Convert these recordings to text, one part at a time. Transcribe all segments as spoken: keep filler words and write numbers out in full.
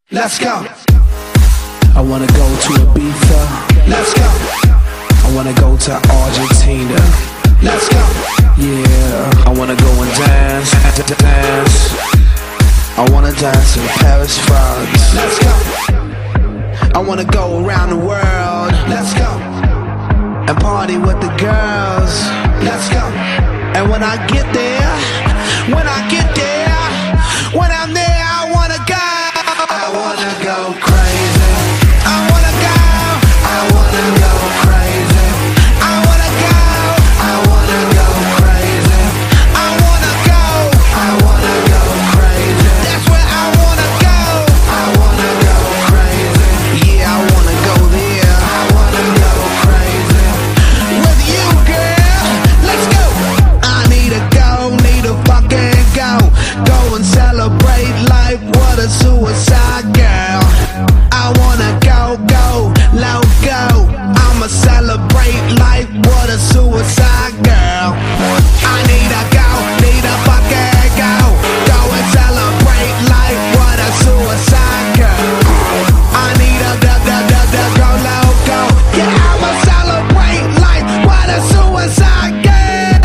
Let's go. I wanna go to Ibiza. Let's go. I wanna go to Argentina. Let's go. Yeah, I wanna go and dance, dance. I wanna dance in Paris, France. Let's go. I wanna go around the world. Let's go. And party with the girls. Let's go. And when I get there, when I get there, when I'm there, I wanna go. I wanna go crazy. I wanna go. I wanna go crazy. I wanna go. I wanna go crazy. I wanna go. I wanna go crazy. That's where I wanna go. I wanna go crazy. Yeah, I wanna go there. I wanna go crazy. With you, girl. Let's go. I need to go, need to fucking go. Go and celebrate life. What a suicide girl. I wanna go, go, low go. I'ma celebrate life. What a suicide girl. I need to go, need to fucking go. Go and celebrate life. What a suicide girl. I need a go, go, go, go, go, low go. Yeah, I'ma celebrate life. What a suicide girl.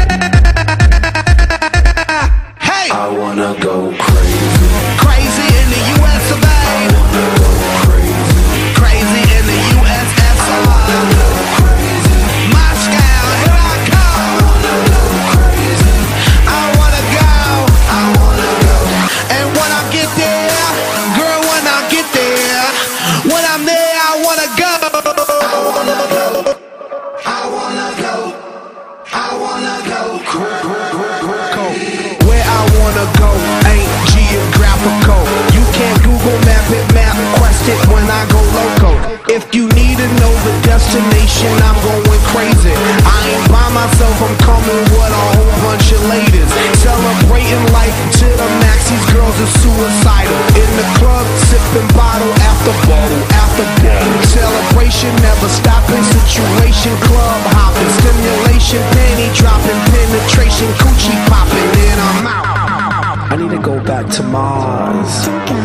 Hey, I wanna go crazy. crazy in the U S of A. I wanna go crazy. Crazy in the U S S R. Go crazy. Moscow, here I come. I wanna go crazy. I wanna go. I wanna go. And when I get there, girl, when I get there, when I'm there, I wanna go. I wanna go. I wanna go. I wanna go crazy. Where I wanna go ain't geographical. You can't Google map it, map quest it when I go loco. If you need to know the destination, I'm going crazy. I ain't by myself, I'm coming with a whole bunch of ladies. Celebrating life to the max, these girls are suicidal. In the club, sipping bottle after bottle after bottle. Celebration never stopping, situation club hopping. Stimulation, panty dropping, penetration, coochie popping. Then I'm out. I need to go back to Mars.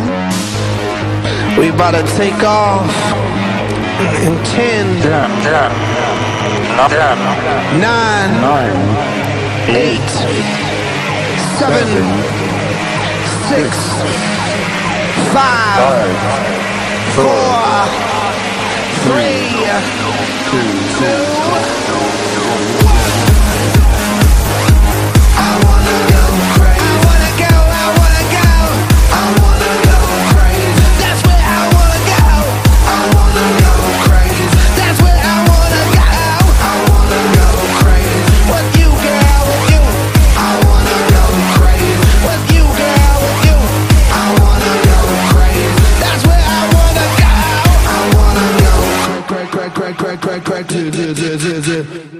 We about to take off in ten, nine, eight, seven, six, five, four, three, two. I wanna go crazy. I wanna go, I wanna go. I wanna go crazy. That's where I wanna go. I wanna go crazy. That's where I wanna go. I wanna go crazy. With you, girl, with you. I wanna go crazy. With you, girl, with you. I wanna go crazy. That's where I wanna go. I wanna go crazy. Crazy, crazy, crazy, crazy, crazy, crazy.